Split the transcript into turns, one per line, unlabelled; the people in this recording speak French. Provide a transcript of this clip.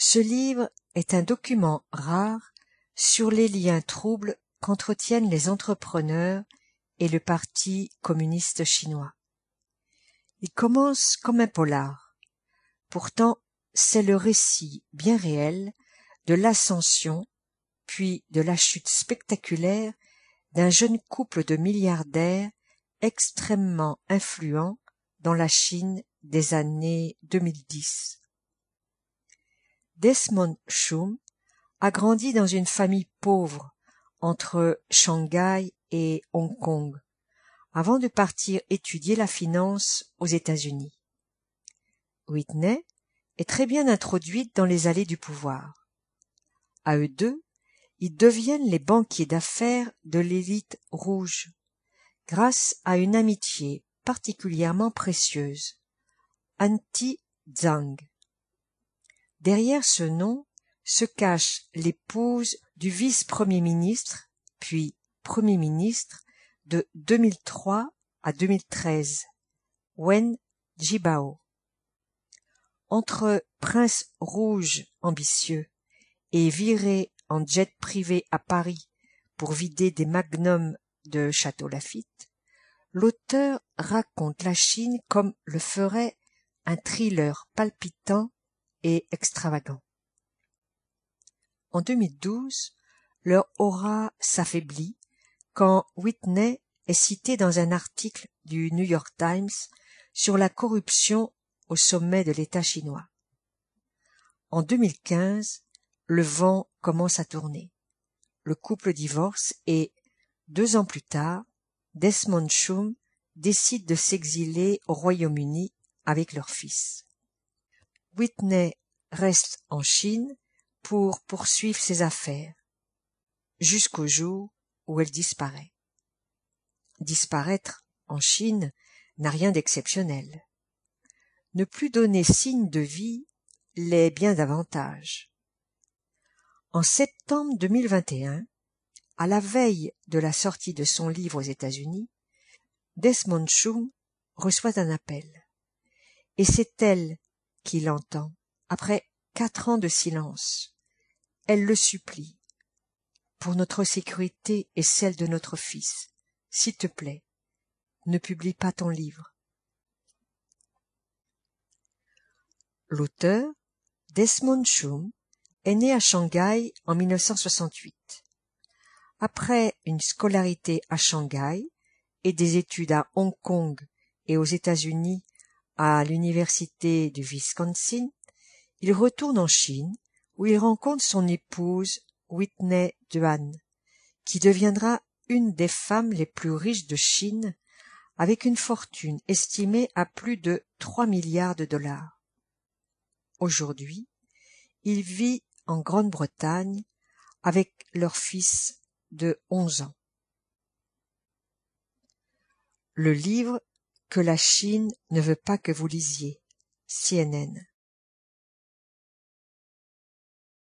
Ce livre est un document rare sur les liens troubles qu'entretiennent les entrepreneurs et le Parti communiste chinois. Il commence comme un polar. Pourtant, c'est le récit bien réel de l'ascension, puis de la chute spectaculaire d'un jeune couple de milliardaires extrêmement influents dans la Chine des années 2010. Desmond Chum a grandi dans une famille pauvre entre Shanghai et Hong Kong, avant de partir étudier la finance aux États-Unis. Whitney est très bien introduite dans les allées du pouvoir. À eux deux, ils deviennent les banquiers d'affaires de l'élite rouge, grâce à une amitié particulièrement précieuse, Auntie Zhang. Derrière ce nom se cache l'épouse du vice-premier ministre, puis premier ministre de 2003 à 2013, Wen Jiabao. Entre prince rouge ambitieux et viré en jet privé à Paris pour vider des magnums de Château Lafite, l'auteur raconte la Chine comme le ferait un thriller palpitant et extravagant. En 2012, leur aura s'affaiblit quand Whitney est cité dans un article du New York Times sur la corruption au sommet de l'État chinois. En 2015, le vent commence à tourner. Le couple divorce et, 2 ans plus tard, Desmond Chum décide de s'exiler au Royaume-Uni avec leur fils. Whitney reste en Chine pour poursuivre ses affaires, jusqu'au jour où elle disparaît. Disparaître en Chine n'a rien d'exceptionnel. Ne plus donner signe de vie l'est bien davantage. En septembre 2021, à la veille de la sortie de son livre aux États-Unis, Desmond Chum reçoit un appel. Et c'est elle qui l'entend, après 4 ans de silence. Elle le supplie. Pour notre sécurité et celle de notre fils, s'il te plaît, ne publie pas ton livre. L'auteur, Desmond Chum, est né à Shanghai en 1968. Après une scolarité à Shanghai et des études à Hong Kong et aux États-Unis à l'université du Wisconsin, il retourne en Chine où il rencontre son épouse Whitney Duan, qui deviendra une des femmes les plus riches de Chine avec une fortune estimée à plus de 3 milliards de dollars. Aujourd'hui, il vit en Grande-Bretagne avec leur fils de 11 ans. Le livre que la Chine ne veut pas que vous lisiez, CNN.